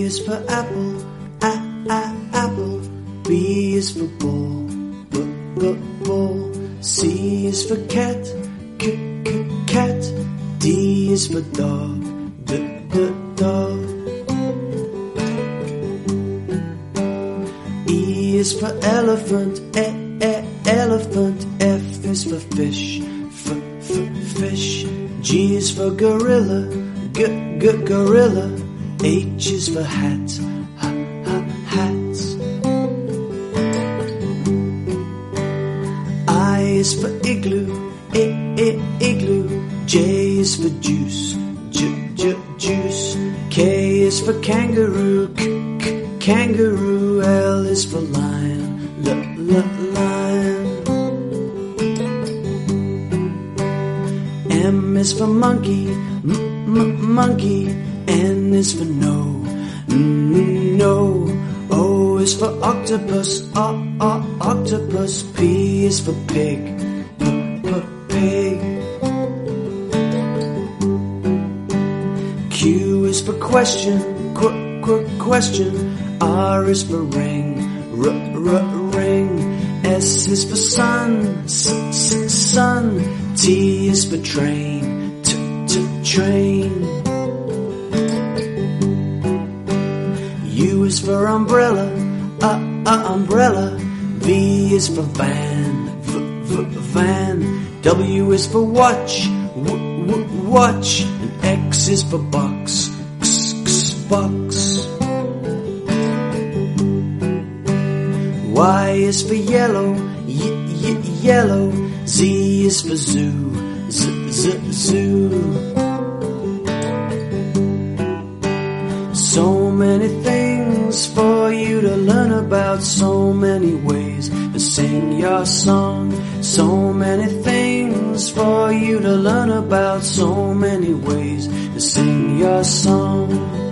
is for apple, apple. B is for ball, ball. C is for cat, cat. D is for dog, dog. E is for elephant, elephant. F is for fish, fish. G is for gorilla, gorilla. H is for hat, hat. I is for igloo, igloo. J is for juice, juice. K is for kangaroo, kangaroo. L is for lion, lion. M is for monkey, monkey. N is for no, no. O is for octopus, octopus. P is for pig, pig. Q is for question, question. R is for ring, ring. S is for sun, sun. T is for train, train. U is for umbrella, umbrella. V is for van, van. W is for watch, watch. And X is for box, box. Y is for yellow, yellow. Z is for zoo, zoo. So many things for you to learn about, so many ways to sing your song. So many things for you to learn about, so many ways to sing your song.